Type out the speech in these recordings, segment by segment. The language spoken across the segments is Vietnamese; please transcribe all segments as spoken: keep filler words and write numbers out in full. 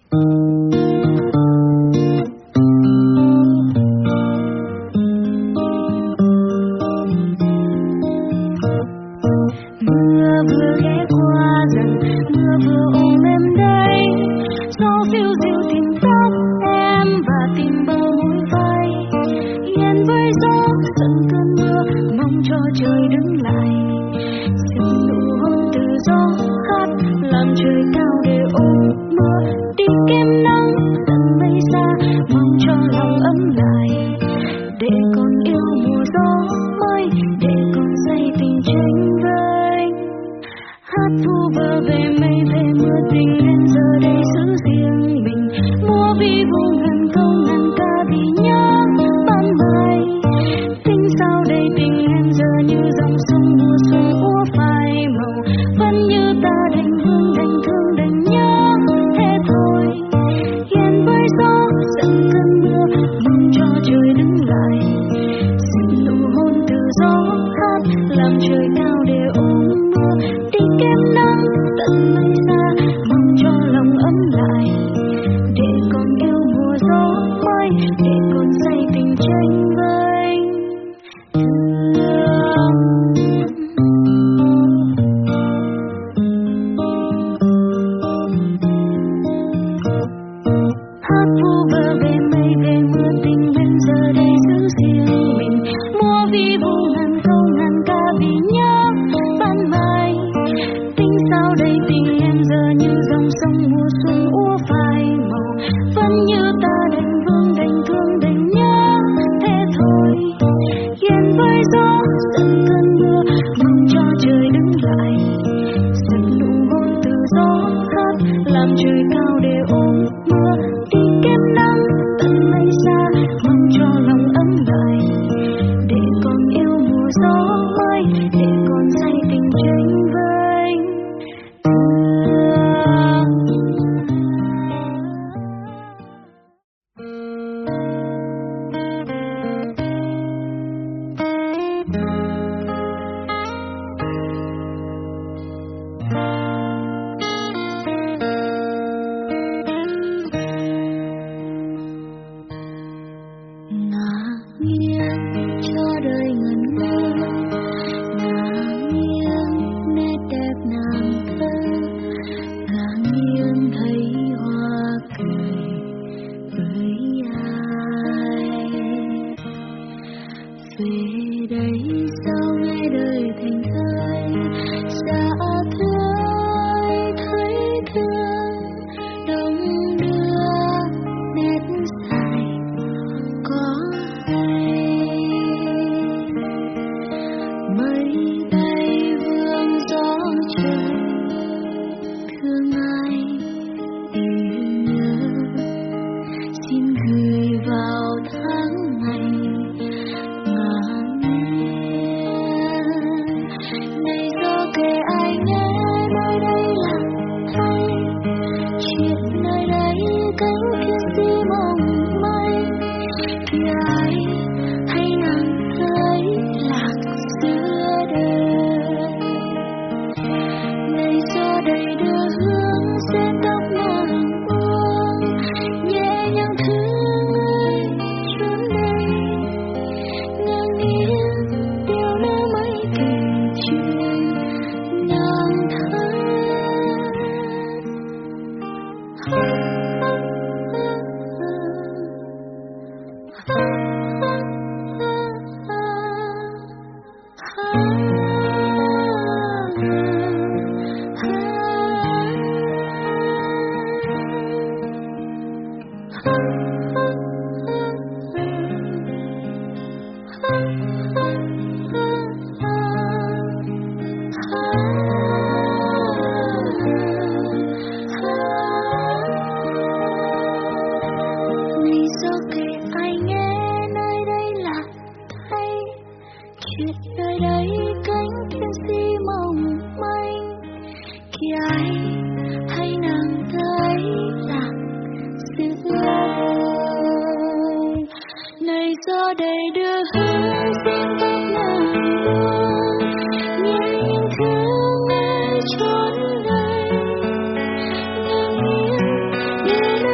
Hãy subscribe cho kênh Ghiền Mì Gõ để không bỏ lỡ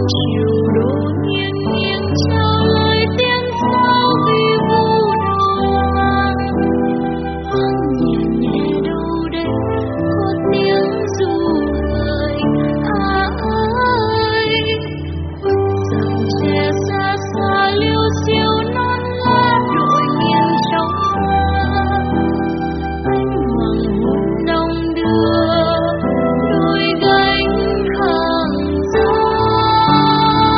chiều đổ nghiêng nghiêng trao lời tiếng sao vi vu đầu mang. Thoáng nhẹ nhẹ đâu đây có tiếng ru người à ơi. Khuất dặm trẻ xa xa liêu xiêu non lá đội nghiêng trong mưa. Ánh hoàng hôn đông đưa đôi gánh hàng dài.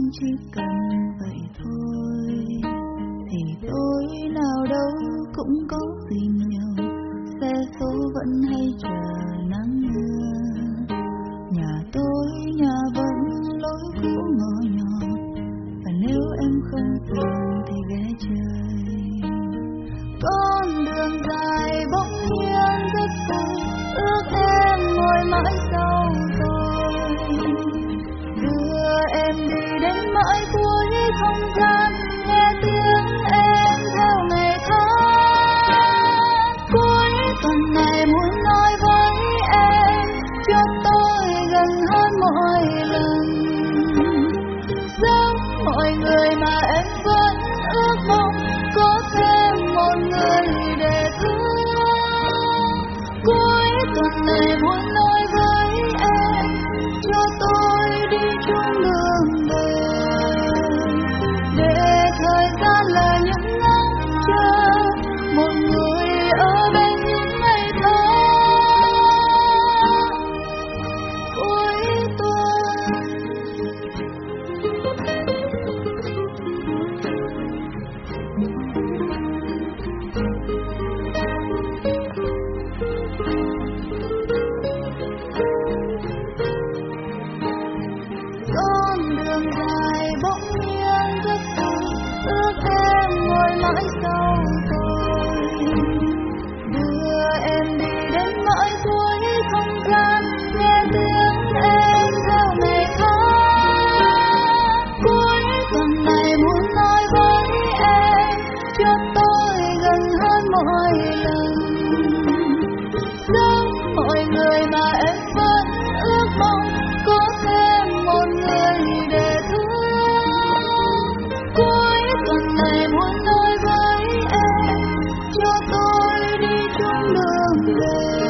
chỉ cần vậy thôi. Thì tôi nào đâu cũng có gì nhiều, xe số vẫn hay chờ nắng mưa. Nhà tôi nhà vẫn lối cũ ngõ nhỏ, và nếu em không phiền thì ghé chơi. Con đường dài bỗng nhiên rất vui, ước em ngồi mãi sau tôi. Đưa em đi đến mãi cuối không gian, nghe tiếng em theo ngày tháng. Cuối tuần này muốn nói với em, cho tôi gần hơn mỗi lần. Giống mọi người mà em vẫn ước mong có thêm một người để thương. Cuối tuần này muốn nói với em, cho tôi đi chung đường về, để thời gian là những ngóng chờ một người ở bên những ngày thơ cuối tuần. Con đường dài bỗng nhiên rất vui, ước em ngồi mãi sau tôi. Đưa em đi đến mãi cuối không gian, nghe tiếng em theo ngày tháng. Cuối tuần này muốn nói với em, cho tôi gần hơn mỗi lần. Giống mọi người mà em vẫn ước mong có thêm một người để thương. Cuối tuần này muốn nói với em, cho tôi đi chung đường về,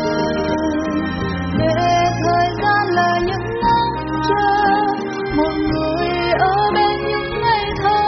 để thời gian là những ngóng chờ một người ở bên những ngày thơ.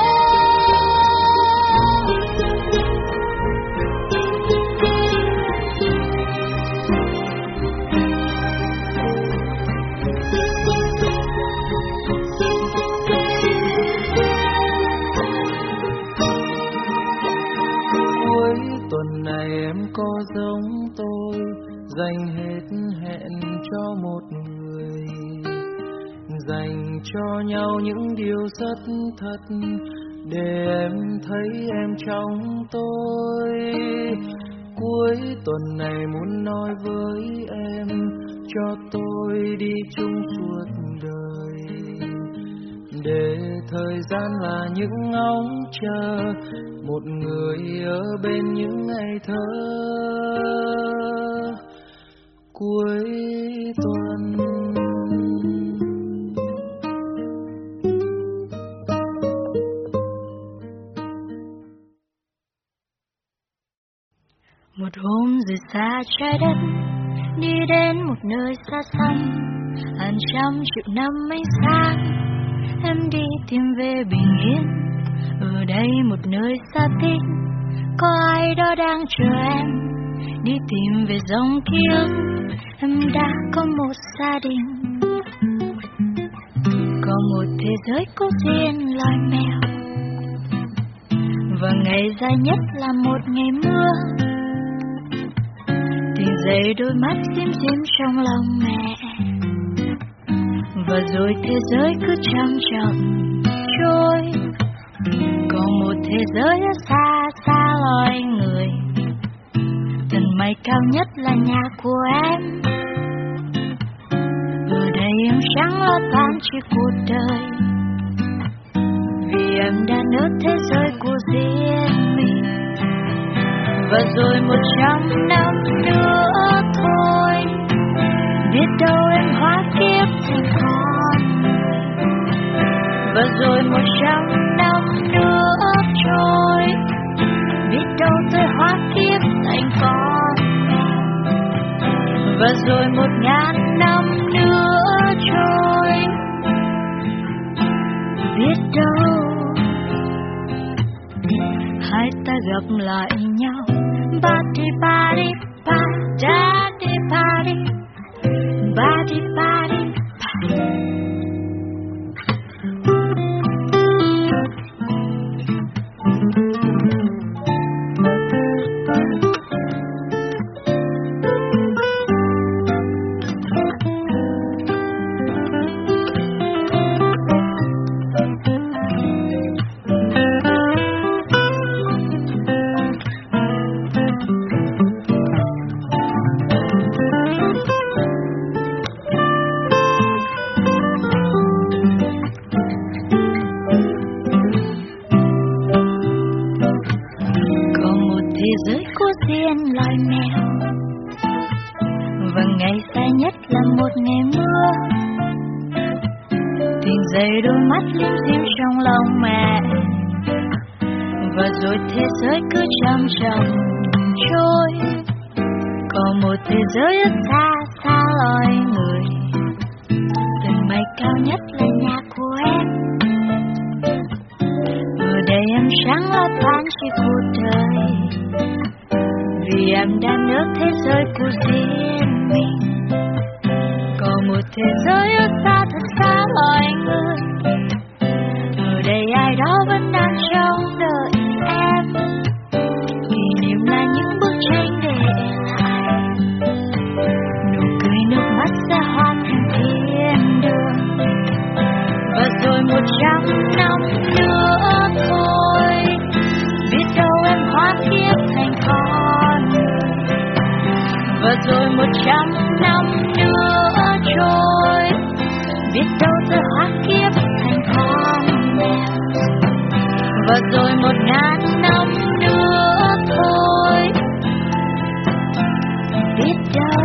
Cuối tuần này em có giống tôi, dành hết hẹn cho một người, dành cho nhau những điều rất thật, để em thấy em trong tôi. Cuối tuần này muốn nói với em, cho tôi đi chung suốt đời, để thời gian là những ngóng chờ một người ở bên những ngày thơ cuối tuần. Một hôm rời xa trái đất, đi đến một nơi xa xăm, hàng trăm triệu năm ánh sáng, em đi tìm về bình yên. Ở đây một nơi xa tít, có ai đó đang chờ em, đi tìm về dòng ký ức. Em đã có một gia đình, có một thế giới có duyên loài mèo, và ngày dài nhất là một ngày mưa. Tỉnh dậy đôi mắt dim dim trong lòng mẹ, và rồi thế giới cứ chậm chậm trôi. Còn một thế giới ở xa xa loài người, tầng mây cao nhất là nhà của em. Ở đây em chẳng lo toan chuyện cuộc đời, vì em đã ở thế giới của riêng mình. Và rồi một trăm năm nữa thôi, biết đâu em hóa kiếp thành con. Và rồi một trăm năm nữa trôi, biết đâu tôi hóa kiếp thành con. Và rồi một ngàn năm nữa trôi, biết đâu hai ta gặp lại nhau. Ba đi ba đi ba da đi ba đi ba đi ba đi ba. bên loài mèo. Và ngày xa nhất là một ngày mưa, tỉnh dậy đôi mắt lim dim trong lòng mẹ. Và rồi thế giới cứ chậm chậm trôi, còn một thế giới rất xa xa loài người. Tầng mây cao nhất là nhà của em, ở đây em chẳng lo toan chi cuộc đời, vì em đã nước thế giới của riêng mình. Còn một thế giới rất xa thật xa loài người, ở đây ai đó vẫn đang trông đợi em. Kỷ niệm là những bức tranh để lại, nụ cười nước mắt sẽ hóa thành thiên đường. Và rồi một trăm năm nữa thôi, biết đâu em hóa kiếp thành con người. Và rồi một trăm năm nữa trôi, biết đâu tôi hóa kiếp thành con mèo. Và rồi một ngàn năm nữa thôi, biết đâu.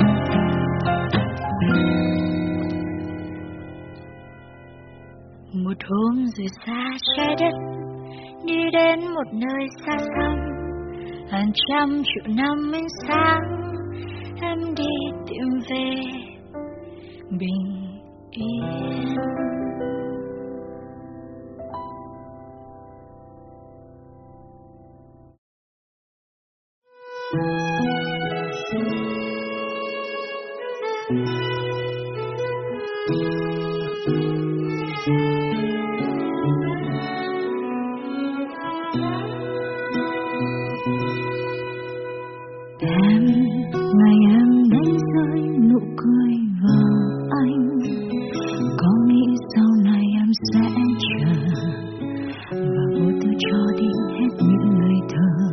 Một hôm rời xa trái đất, đi đến một nơi xa xăm, hàng trăm triệu năm ánh sáng, em đi tìm về bình yên. Em, ngày em đánh rơi nụ cười vào anh, có nghĩ sau này em sẽ chờ và vô tư cho đi hết những lời thơ.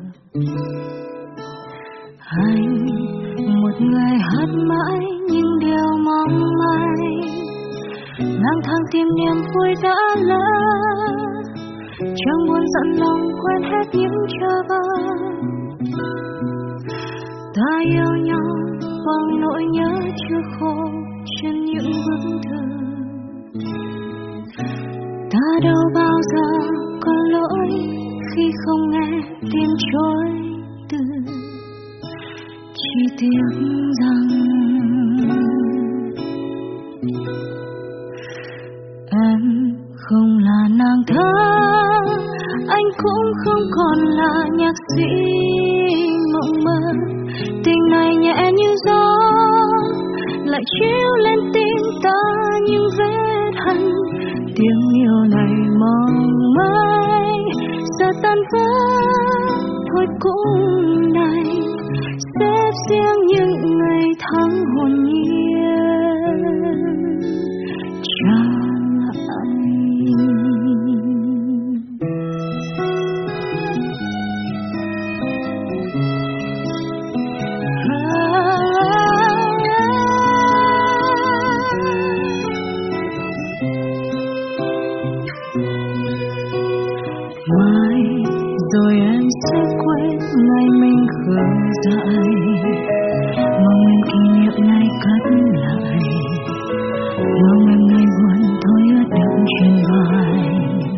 Anh, một người hát mãi những điều mong manh, lang thang tìm niềm vui đã lỡ, chẳng buồn giận lòng quên hết những chờ vơ. Ta yêu nhau bằng nỗi nhớ chưa khô trên những bức thư. Ta đâu bao giờ có lỗi khi không nghe tiếng trôi từ. Chỉ tiếc rằng em không là nàng thơ, anh cũng không còn là nhạc sĩ mộng mơ. Tình này nhẹ như gió, lại chiếu lên tim ta những vết hằn. Tiếng yêu này mong mãi giờ tan vỡ thôi cũng đành, xếp riêng những ngày tháng hồn nhiên trả lại. Rồi em sẽ quên ngày mình khờ dại, mong em kỷ niệm này cất lại, mong em ngày buồn thôi ướt đẫm trên vai.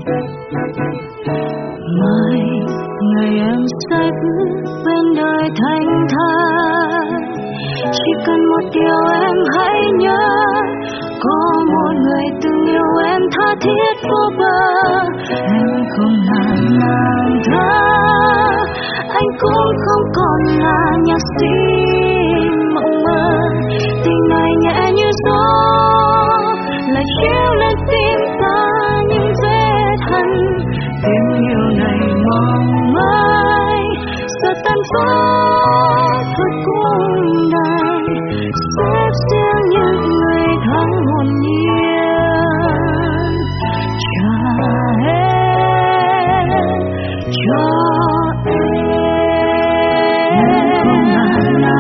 Mai ngày em sẽ bước bên đời thanh thản, chỉ cần một điều em hãy nhớ, có một người từng yêu em tha thiết vô bờ. Em không là nàng thơ, anh cũng không còn là nhạc sĩ mộng mơ. Tình này nhẹ như gió, lại chiếu lên tim ta những vết hằn. Tình yêu này mong mãi giờ tan vỡ thôi cũng đành, xếp riêng những người tháng hồn nhiên trả hết cho em. Em không là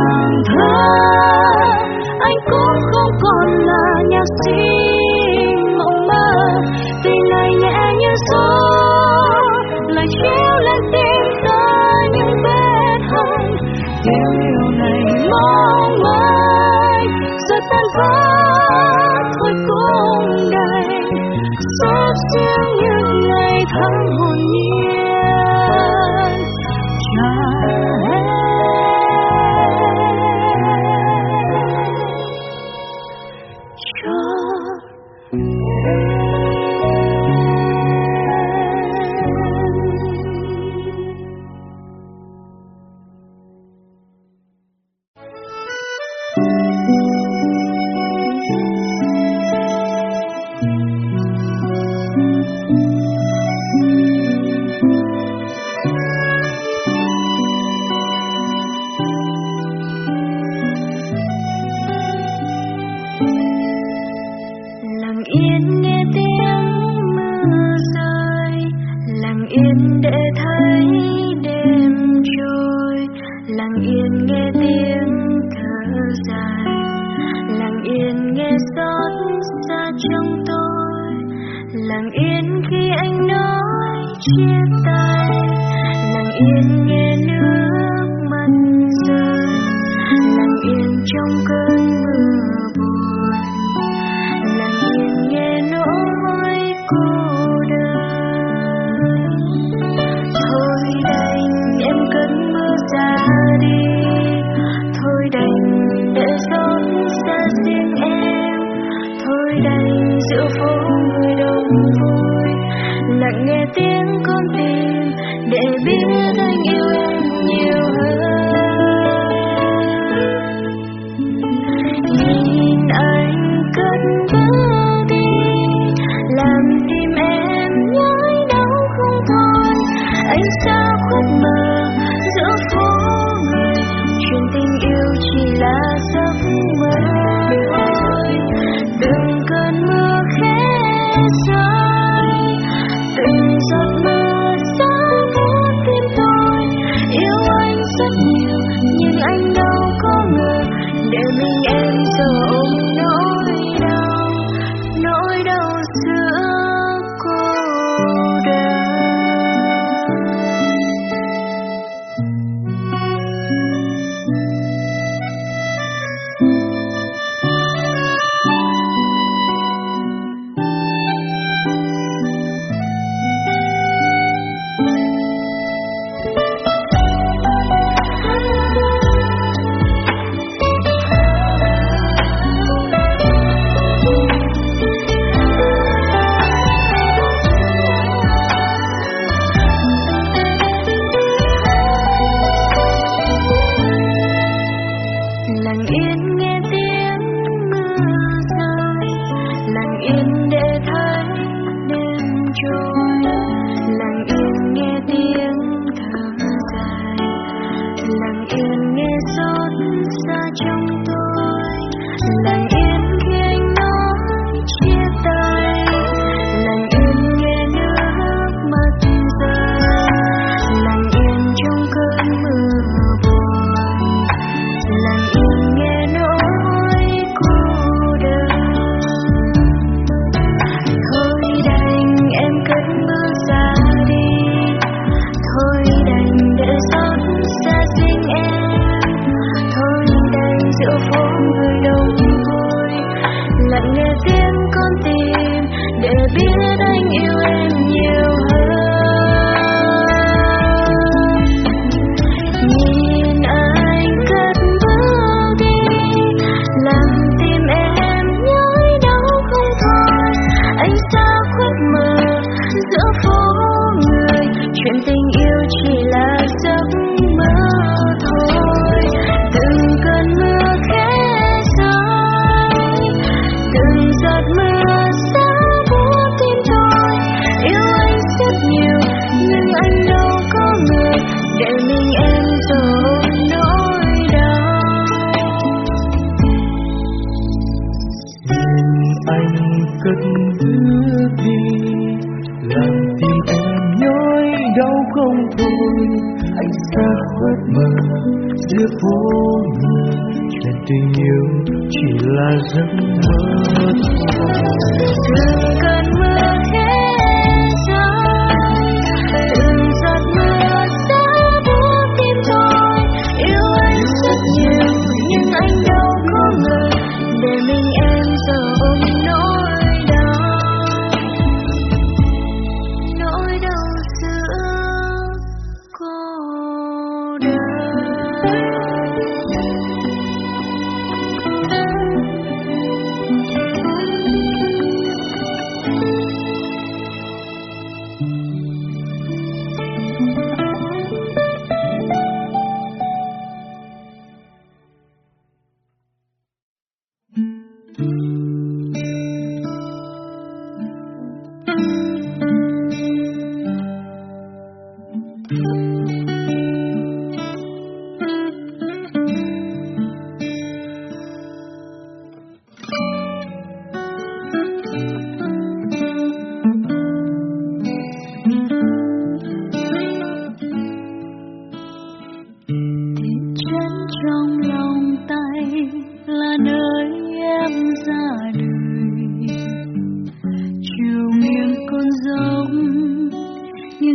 đời.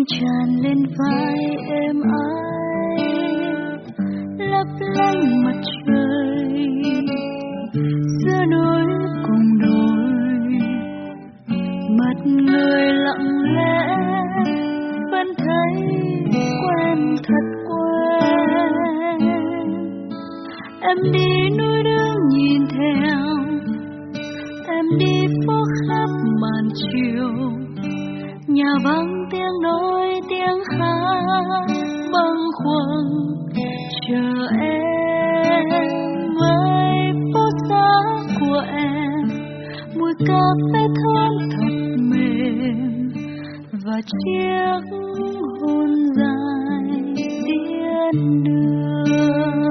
tràn lên vai êm ái, lấp lánh mặt trời giữa núi cùng đồi. Mặt người lặng lẽ vẫn thấy quen thật quen. Em đi núi đường nhìn theo, em đi phố khắp màn chiều. Nhà vắng tiếng nói tiếng hát bâng khuâng chờ em với phút gió của em. Mùi cà phê thơm thật mềm và chiếc hôn dài tiễn đưa.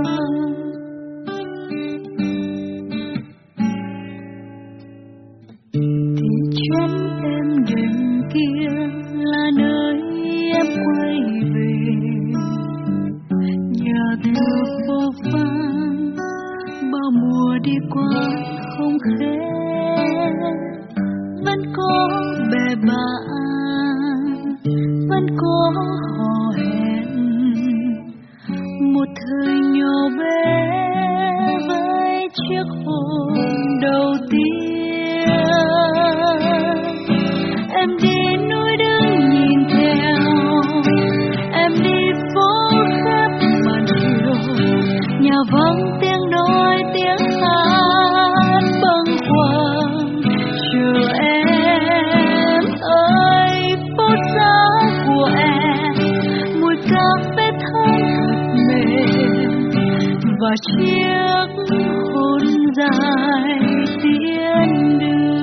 Thì chân em đêm kia là nơi em quay về. Nhà thờ vô vàn bao mùa đi qua không khẽ, vẫn có bè bạn, vẫn có hò hẹn. Một thời nhỏ bé với chiếc hôn đầu tiên. Em đi núi đứng nhìn theo, em đi phố khắp màn chiều. Nhà vắng tiếng nói tiếng hát bâng khuâng chờ em ơi phút gió của em. Mùi cà phê thơm thật mềm và chiếc hôn dài tiễn đưa.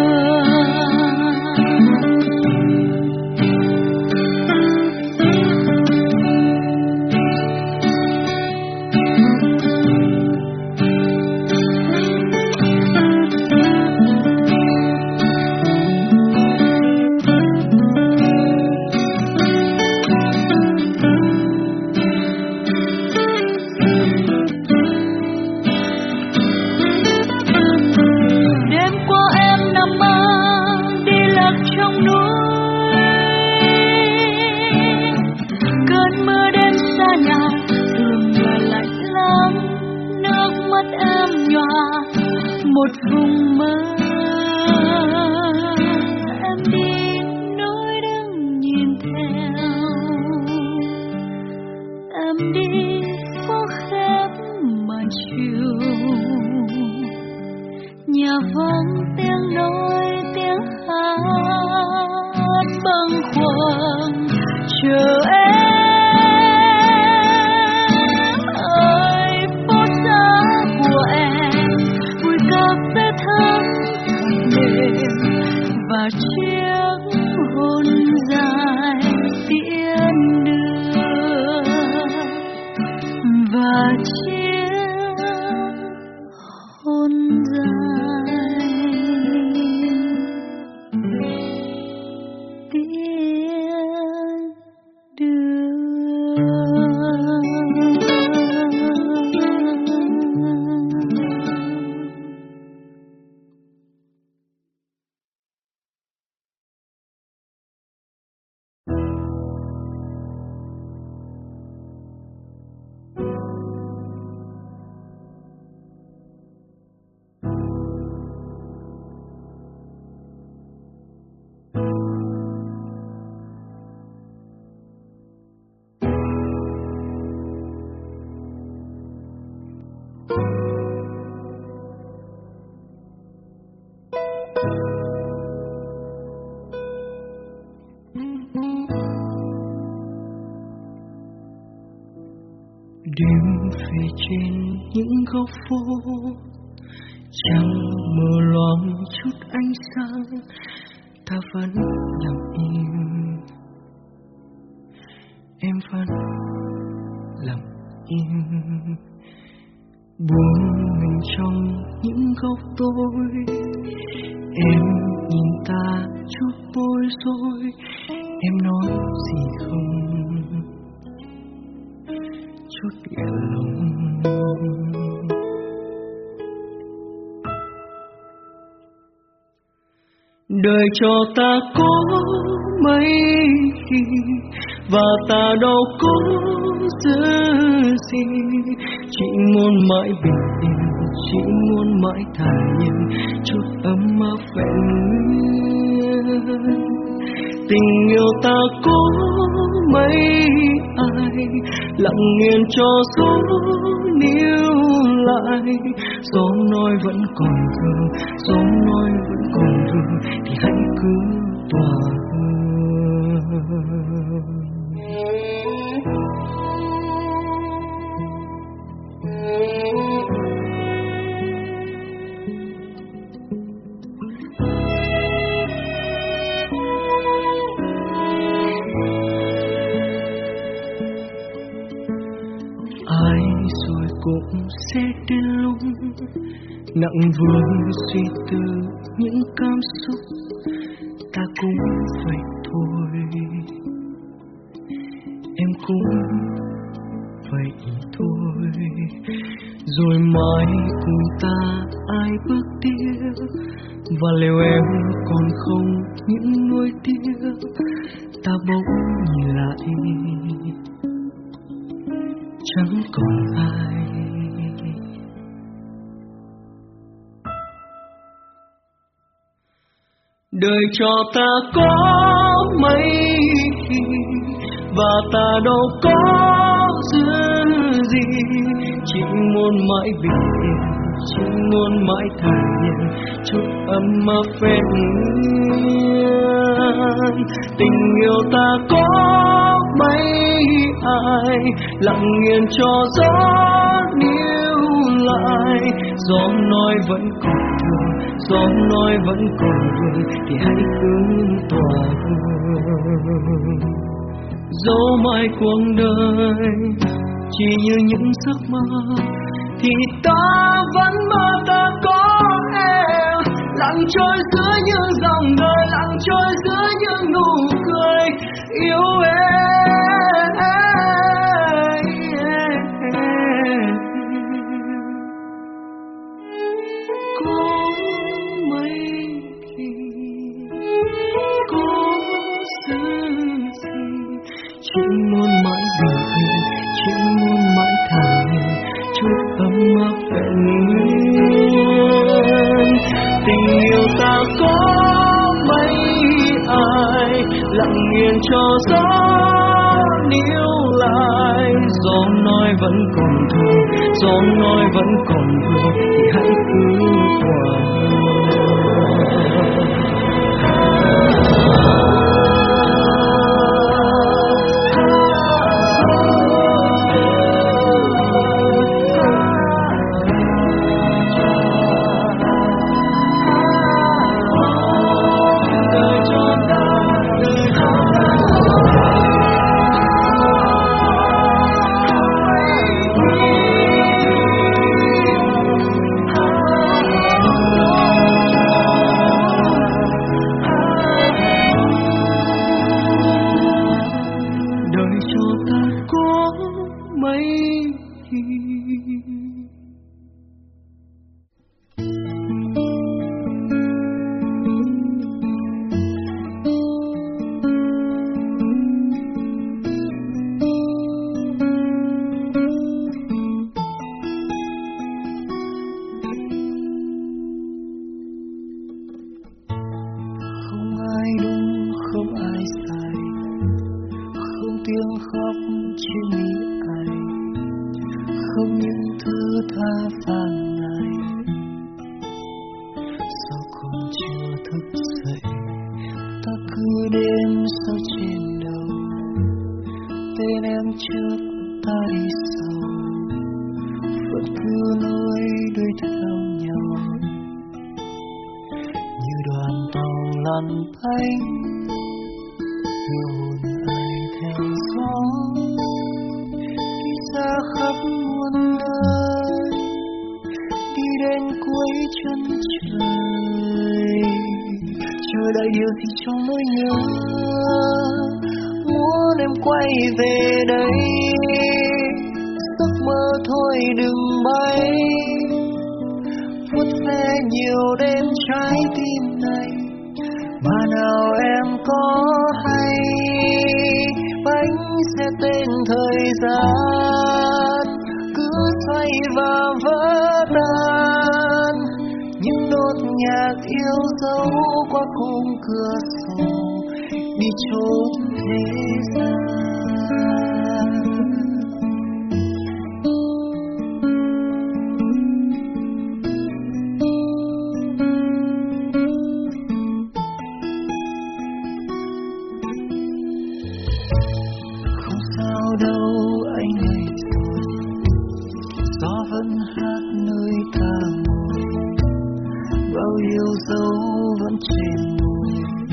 Một vùng mơ em đi núi đứng nhìn theo, em đi phố khép màn chiều. Nhà vắng tiếng nói tiếng hát bâng khuâng chờ em ơi phút gió của em. Mùi cà phê thơm mềm và chiếc hôn dài tiễn đưa, và chiếc hôn dài tiễn đưa. Đêm về trên những góc phố, trăng mờ loang chút ánh sáng, ta vẫn lặng im, em vẫn lặng im, buông mình trong những góc tối. Em nhìn ta chút bối rối, em nói gì không chút nghẹn lòng. Đời cho ta có mấy khi và ta đâu có giữ gì, chỉ muốn mãi bình yên, chỉ muốn mãi thản nhiên, chút ấm áp vẹn nguyên. Tình yêu ta có mấy ai lặng nghiền cho gió níu lại, gió nói vẫn còn thương, gió nói vẫn còn thương, thì hãy cứ tỏa hương. Ai rồi cũng sẽ đến lúc nặng vương suy tư những cảm xúc, ta cũng vậy thôi, em cũng vậy thôi. Rồi mai cùng ta ai bước tiếp, và liệu em còn không những nuối tiếc, ta bỗng nhìn lại chẳng còn ai. Đời cho ta có mấy khi và ta đâu có giữ gì, chỉ muốn mãi bình yên, chỉ muốn mãi thản nhiên, chút ấm áp vẹn nguyên. Tình yêu ta có mấy ai lặng nghiền cho gió níu lại, gió nói vẫn còn thương, gió nói vẫn còn thương, thì hãy cứ tỏa hương. Dẫu mai cuộc đời chỉ như những giấc mơ, thì ta vẫn mơ ta có em, lặng trôi giữa những dòng đời, lặng trôi giữa những nụ cười yêu em. Có mấy khi có giữ gì, chỉ muốn mãi bình yên, chỉ muốn mãi thản nhiên, chút ấm áp vẹn nguyên. Tình yêu ta có mấy ai lặng nghiền cho gió níu lại, gió nói vẫn còn thương, gió nói vẫn còn thương, thì hãy cứ tỏa gian cứ xoay và vỡ tan, những nốt nhạc yêu dấu qua khung cửa sổ đi chốn thế gian. Không sao đâu anh ơi rồi, gió vẫn hát nơi ta ngồi, bao yêu dấu vẫn trên môi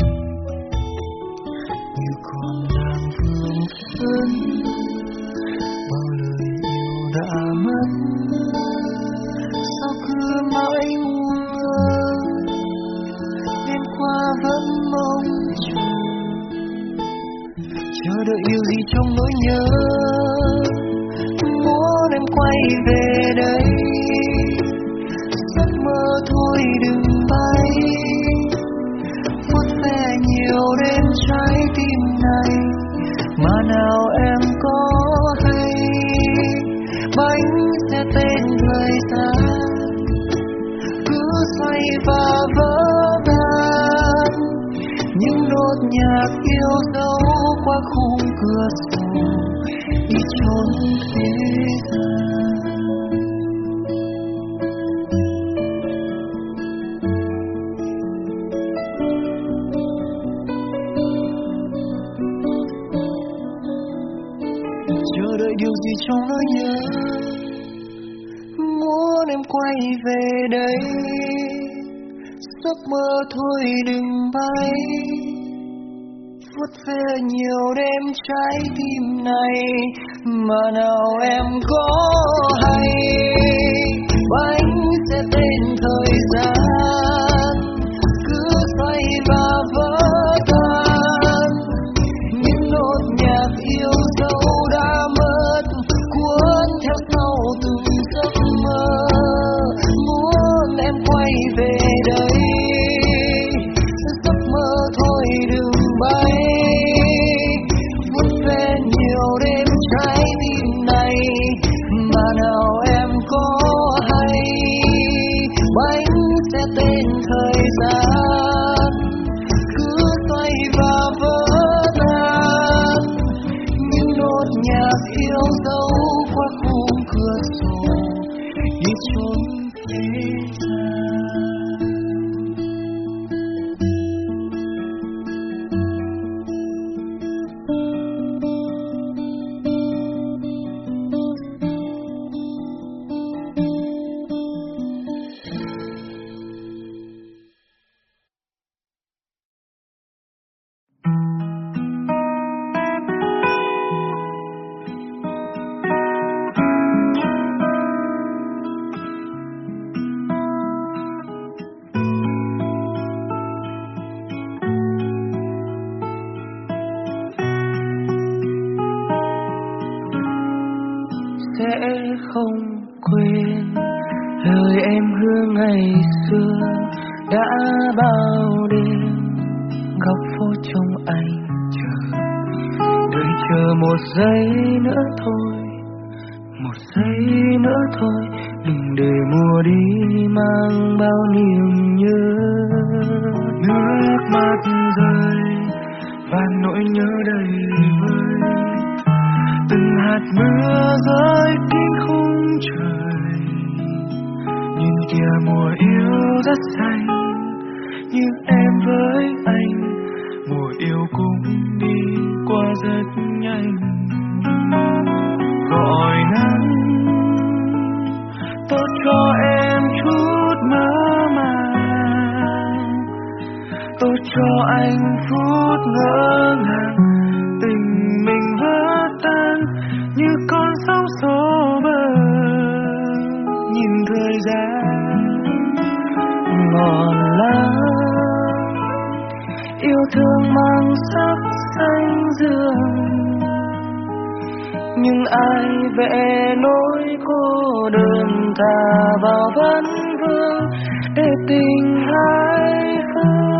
như còn đang vương vấn, bao lời yêu đã mất sao cứ mãi ngu ngơ, đêm qua vẫn mong chờ chờ đợi điều gì trong nỗi nhớ, muốn em quay về đây, giấc mơ thôi đừng bay, vuốt ve nhiều đêm trái tim này mà nào em có hay, bánh xe tên thời gian cứ xoay và vỡ tan, những nốt nhạc yêu dấu qua khung cửa sổ đi chốn thế gian. Chờ đợi điều gì trong nỗi nhớ, muốn em quay về đây, giấc mơ thôi đừng bay, vuốt ve nhiều đêm trái tim này mà nào em có hay, bánh xe tên thời gian cứ xoay và vỡ tan, những nốt nhạc yêu dấu đã mất cuốn theo sau từng giấc mơ, muốn em quay về đây, giấc mơ thôi đừng bay, vuốt ve nhiều đêm trái tim này mà nào em có hay, bánh xe tên thời gian cứ xoay và vỡ tan, những nốt nhạc yêu dấu qua khung cửa sổ đi chốn thế gian. Sẽ không quên lời em hứa ngày xưa, đã bao đêm góc phố trong anh chờ, đợi chờ một giây nữa thôi, một giây nữa thôi, đừng để mùa đi mang bao niềm nhớ. Nước mắt rơi và nỗi nhớ đầy vơi, từng hạt mưa rơi kín khung trời, nhìn kìa mùa yêu rất xanh, như em với anh, mùa yêu cũng đi qua rất nhanh. Gọi nắng tốt cho em chút mơ màng, tốt cho anh phút ngỡ ngàng, tình mình vỡ tan như con sóng xô bờ, nhìn thời gian ngọn lá yêu thương mang sắc xanh dương, nhưng ai vẽ nỗi cô đơn thả vào vấn vương để tình hai phương.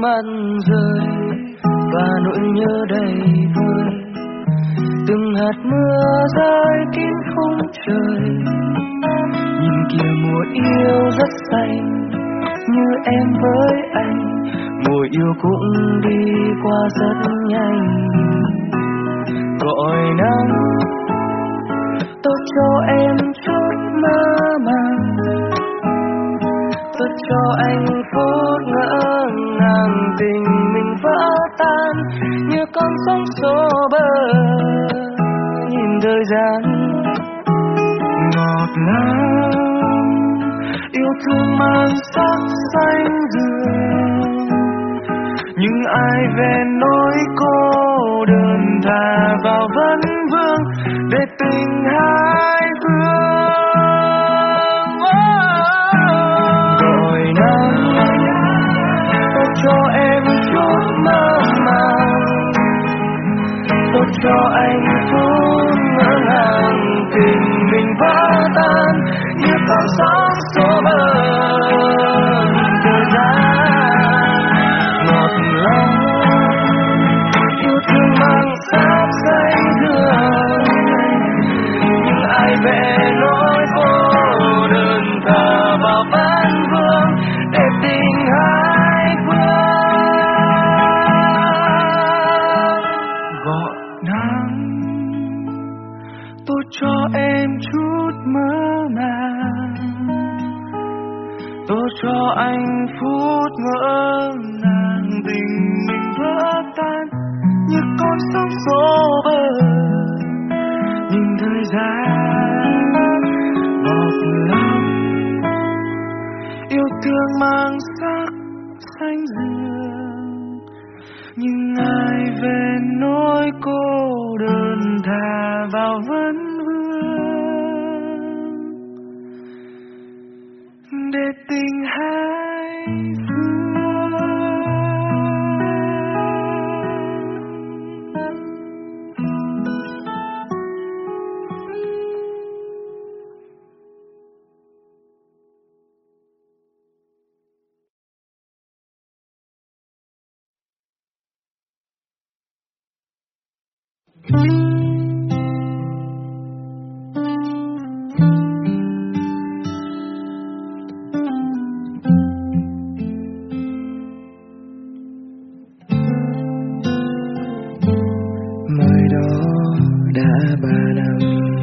mắt rơi và nỗi nhớ đầy vơi. Từng hạt mưa rơi kín khung trời, nhìn kìa mùa yêu rất xanh như em với anh. Mùa yêu cũng đi qua rất nhanh. Gọi nắng tôi cho em chút mơ màng, tôi cho anh phút ngỡ ngàng. Tình mình vỡ tan như con sóng xô bờ, nhìn thời gian ngọt ngào. Yêu thương mang sắc xanh dương, nhưng ai về nỗi cô đơn thà vào vấn vương để tình hai phương. Gọi nắng tôi cho em chút mơ màng, tôi cho anh phút ngỡ ngàng. Tình mình vỡ tan như con sóng xô bờ, thời gian ngọt lắm. Yêu thương mang sắc xanh dương, nhưng ai vẽ nỗi cô đơn thà vào vấn vương để tình hai phương. Gọi nắng tôi cho em chút mơ màng, tôi cho anh phút ngỡ ngàng. Tình mình vỡ tan như con sóng xô bờ, nhìn thời gian ngọt lắm. Yêu thương mang sắc xanh dương, nhưng ai về nỗi cô đơn thà vào vấn vương để tình hai phương. Mới đó đã ba năm,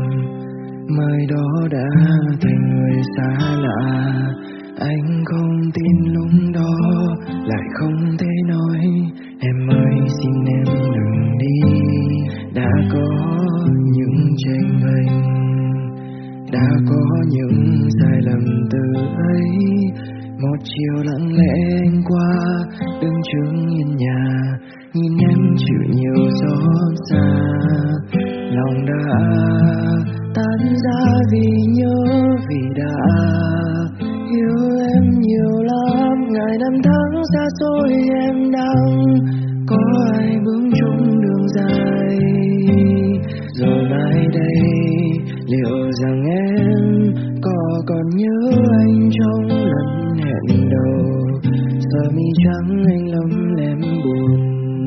mới đó đã thành người xa lạ. Anh không tin lúc đó, lại không thể nói em ơi xin em đừng đi. Đã có những tranh vênh, đã có những sai lầm từ ấy. Một chiều lặng lẽ anh qua, đứng chứng yên nhà, nhìn em chịu nhiều xót xa. Lòng đã tan ra vì nhớ, vì đã yêu em nhiều lắm. Ngày năm tháng xa xôi em đang có ai bước chung đường dài. Rồi mai đây liệu rằng em có còn nhớ anh trong lần hẹn đầu. Giờ mi trắng anh lấm lem buồn,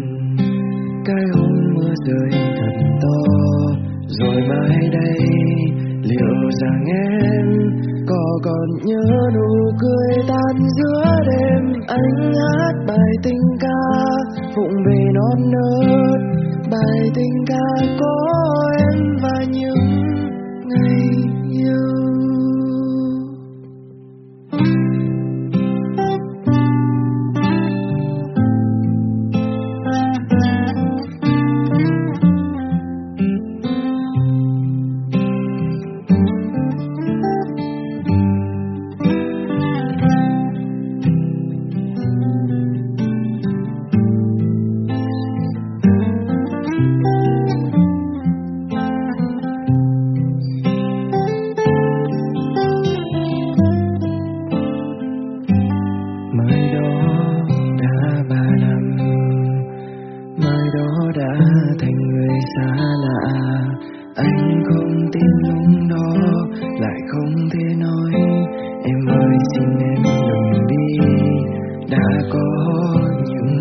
cái hôm mưa rơi thật to. Rồi mai đây liệu rằng em có còn nhớ nụ cười tan giữa đêm. Anh hát bài tình ca vụng về non nớt, bài tình ca có em và những ngày yêu. Đã có những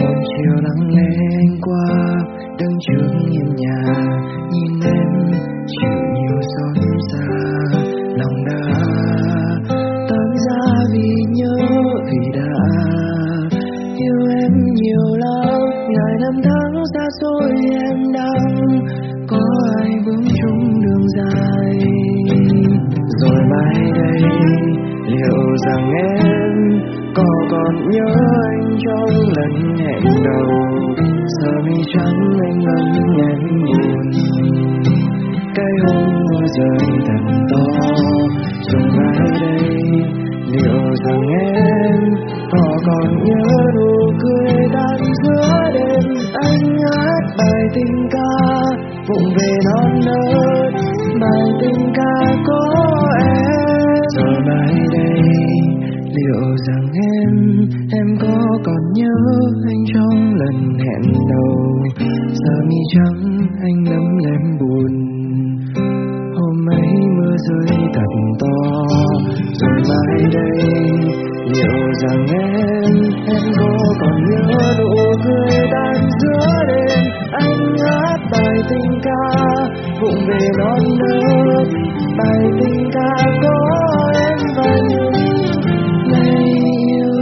một chiều lặng lẽ anh qua, đứng trước hiên nhà nhìn em chịu nhiều xót xa, lòng đã tan ra vì nhớ, vì đã yêu em nhiều lắm. Ngày năm tháng xa xôi em đang có ai bước chung đường dài, rồi mai đây liệu rằng em có còn nhớ anh trong lần hẹn đầu. Giờ mi trắng anh ngắm em buồn, cái hôm mưa rơi thật to. Rồi mai đây liệu rằng em có còn nhớ nụ cười tan giữa đêm. Anh hát bài tình ca vụng về non nớt, bài tình ca có em. Rồi mai đây liệu rằng em em có còn nhớ anh trong lần hẹn đầu. Giờ mi trắng anh lấm lem buồn, hôm ấy mưa rơi thật to. Rồi mai đây liệu rằng em em có còn nhớ nụ cười tan giữa đêm. Anh hát bài tình ca vụng về non nớt, bài tình ca có em và những ngày yêu.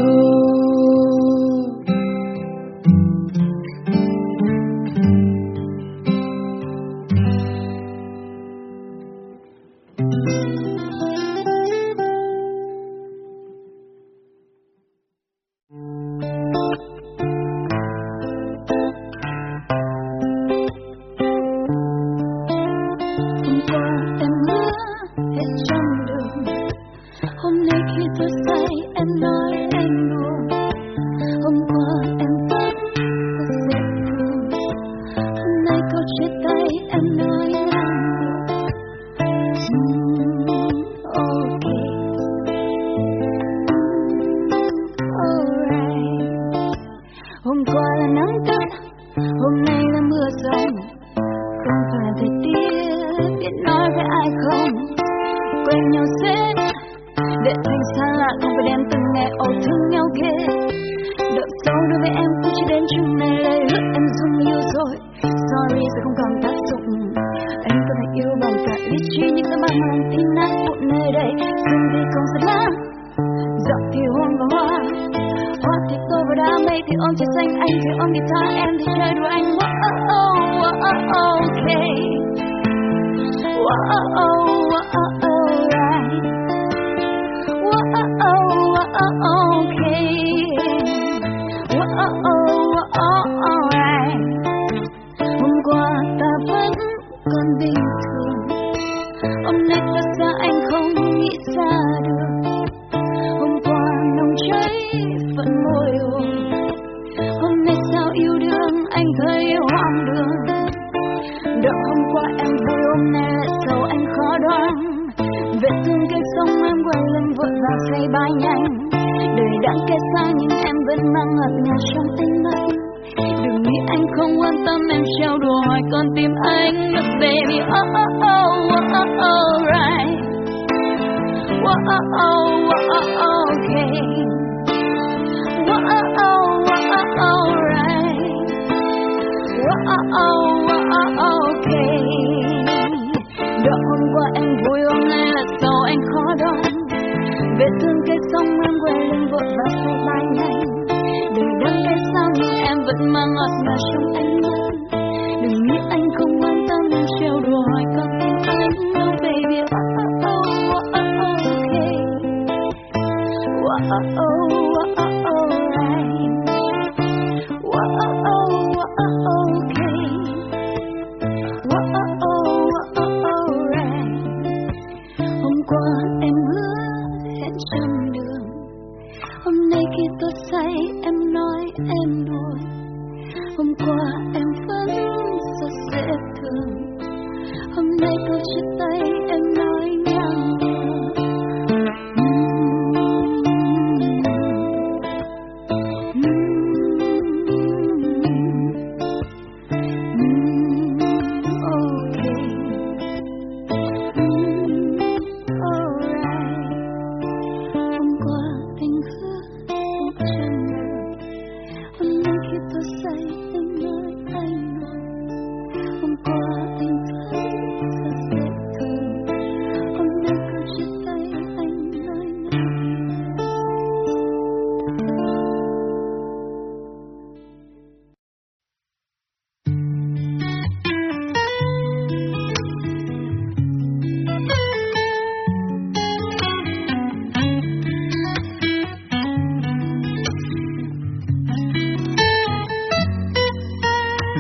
Hãy subscribe cho kênh Ghiền Mì Gõ để không bỏ lỡ những video hấp dẫn.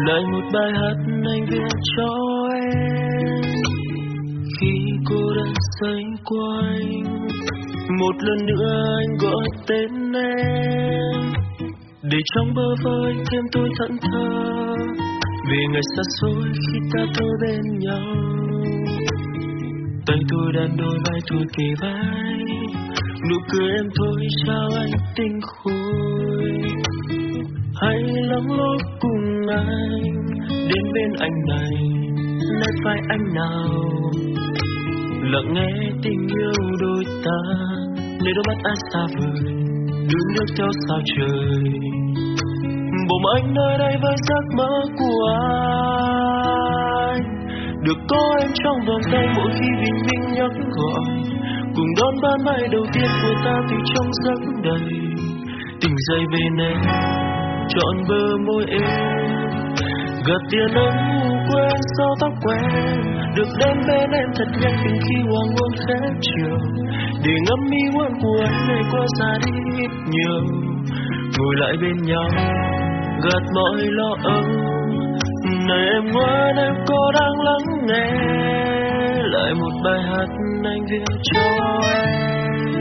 Lại một bài hát anh viết cho em khi cô đang xoay quanh. Một lần nữa anh gọi tên em để trong bơ vơ anh thêm tôi thẫn thờ về ngày xa xôi khi ta tôi bên nhau. Tay tôi đan đôi vai tôi kề vai, nụ cười em thôi trao anh tinh khôi. Hãy lắng lót cùng anh đến bên anh này, nét vai anh nào lặng nghe tình yêu đôi ta. Nơi đôi mắt ai xa vời đứng nước theo sao trời. Bỗng anh nơi đây với giấc mơ của anh, được có em trong vòng tay mỗi khi bình minh nhắc gọi, cùng đón ban mai đầu tiên của ta từ trong giấc đầy. Tỉnh dậy bên em trọn bờ môi em, gạt tia nắng ngủ quên sau tóc quen, được đến bên em thật nhanh từng khi hoàng hôn khẽ chiều, để ngắm mi ngoan của anh ngày qua xa đi ít nhiều. Ngồi lại bên nhau gạt mọi lo âu, này em ngoan em có đang lắng nghe lại một bài hát anh viết cho em.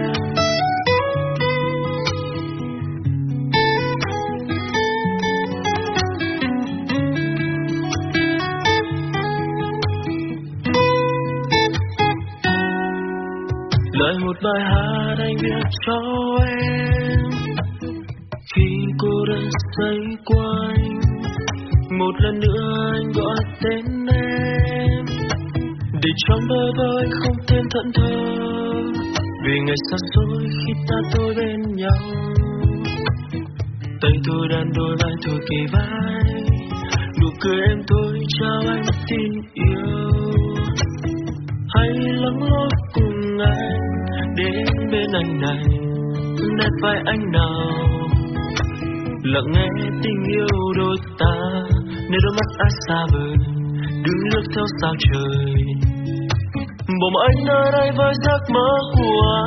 Lại một bài hát anh viết cho em khi cô đơn xoay quanh. Một lần nữa anh gọi tên em để trong bơ vơ anh không thêm thẫn thờ về ngày xa xôi khi ta tôi bên nhau. Tay tôi đan đôi vai tôi kề vai, nụ cười em thôi trao anh tin yêu. Hãy lắng lót cùng anh đến bên anh này, nét vai anh nào lặng nghe tình yêu đôi ta. Nơi đôi mắt ai xa vời đứng lướt theo sao trời. Bỗng anh nơi đây với giấc mơ của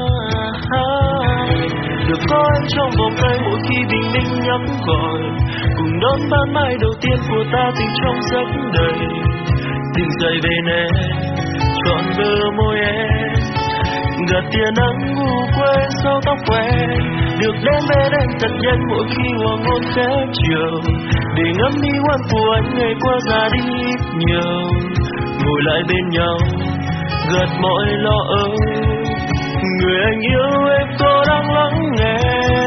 anh, được có em trong vòng tay mỗi khi bình minh nhắm gọi, cùng đón ban mai đầu tiên của ta từ trong giấc đầy. Tỉnh dậy bên em trọn bờ môi em, gạt tia nắng ngủ quên sau tóc quen, được đến bên em thật nhanh mỗi khi hoàng hôn khẽ chiều, để ngắm mi ngoan của anh ngày qua già đi ít nhiều. Ngồi lại bên nhau gạt mọi lo âu, người anh yêu em có đang lắng nghe.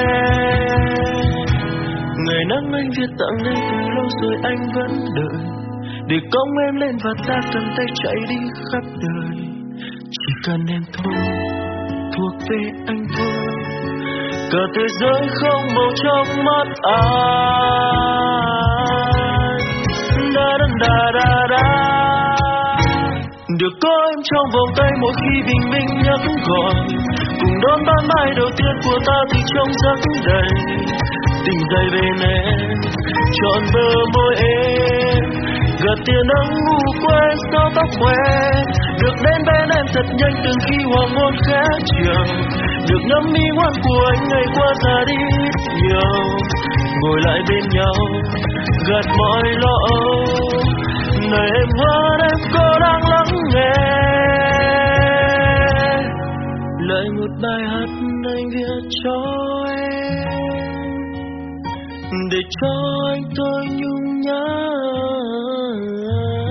Ngày nắng anh viết tặng em từ lâu rồi anh vẫn đợi, để cõng em lên và ta cầm tay chạy đi khắp đời. Chỉ cần em thôi, thuộc về anh thôi, cả thế giới không màu trong mắt anh. Da da da da da. Được có em trong vòng tay mỗi khi bình minh nhắc gọi, cùng đón ban mai đầu tiên của ta thì trong giấc đầy. Tỉnh dậy bên em trọn bờ môi em, gạt tia nắng ngủ quên sau tóc quen, được đến bên em thật nhanh từng khi hoàng hôn khẽ chiều, được ngắm mi ngoan của anh ngày qua già đi ít nhiều. Ngồi lại bên nhau gạt mọi lo âu, này em ngoan em có đang lắng nghe lại một bài hát anh viết cho em, để cho anh tôi nhung nhớ.